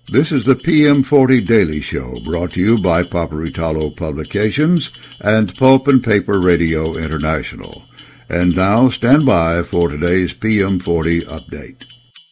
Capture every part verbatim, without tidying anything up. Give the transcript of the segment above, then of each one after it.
This is the P M forty Daily Show, brought to you by Paperitalo Publications and Pulp and Paper Radio International. And now, stand by for today's P M forty update.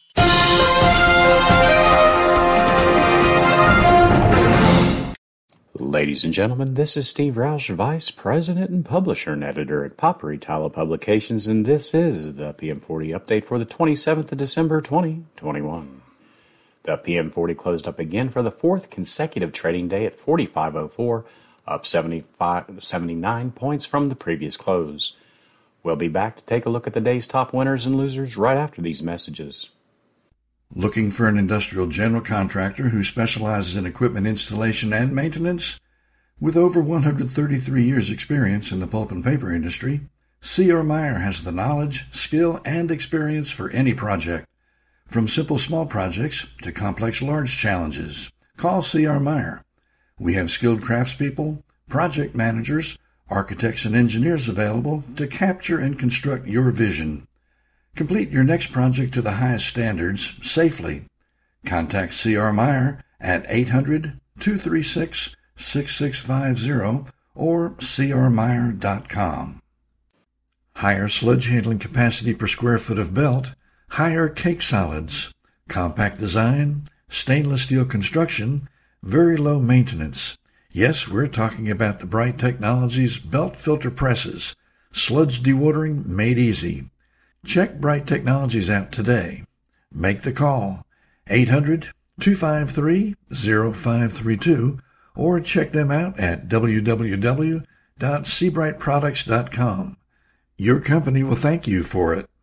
Ladies and gentlemen, this is Steve Roush, Vice President and Publisher and Editor at Paperitalo Publications, and this is the P M forty update for the twenty-seventh of December, twenty twenty-one. The P M forty closed up again for the fourth consecutive trading day at forty-five oh four, up seventy-five, seventy-nine points from the previous close. We'll be back to take a look at the day's top winners and losers right after these messages. Looking for an industrial general contractor who specializes in equipment installation and maintenance? With over one hundred thirty-three years' experience in the pulp and paper industry, C R. Meyer has the knowledge, skill, and experience for any project. From simple small projects to complex large challenges, call C R. Meyer. We have skilled craftspeople, project managers, architects, and engineers available to capture and construct your vision. Complete your next project to the highest standards safely. Contact C R. Meyer at eight hundred, two three six, six six five zero or c r meyer dot com. Higher sludge handling capacity per square foot of belt. Higher cake solids. Compact design. Stainless steel construction. Very low maintenance. Yes, we're talking about the Bright Technologies belt filter presses. Sludge dewatering made easy. Check Bright Technologies out today. Make the call, eight hundred, two five three, zero five three two, or check them out at w w w dot seabright products dot com. Your company will thank you for it.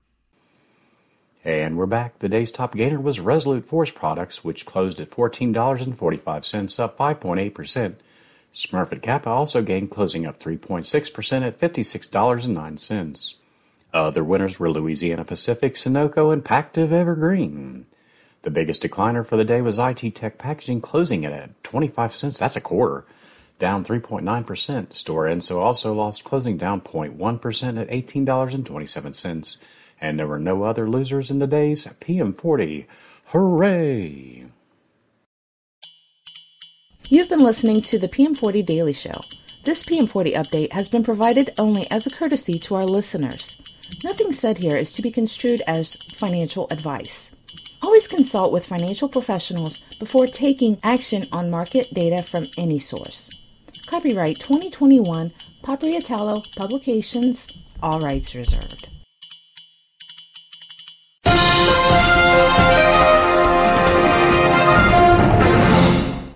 And we're back. The day's top gainer was Resolute Forest Products, which closed at fourteen dollars and forty-five cents, up five point eight percent. Smurfit Kappa also gained, closing up three point six percent at fifty-six dollars and nine cents. Other winners were Louisiana Pacific, Sunoco, and Pactiv Evergreen. The biggest decliner for the day was I T Tech Packaging, closing it at twenty-five cents. That's a quarter, down three point nine percent. Stora Enso also lost, closing down zero point one percent at eighteen dollars and twenty-seven cents. And there were no other losers in the day's P M forty. Hooray! You've been listening to the P M forty Daily Show. This P M forty update has been provided only as a courtesy to our listeners. Nothing said here is to be construed as financial advice. Always consult with financial professionals before taking action on market data from any source. Copyright twenty twenty-one, Paperitalo Publications, all rights reserved.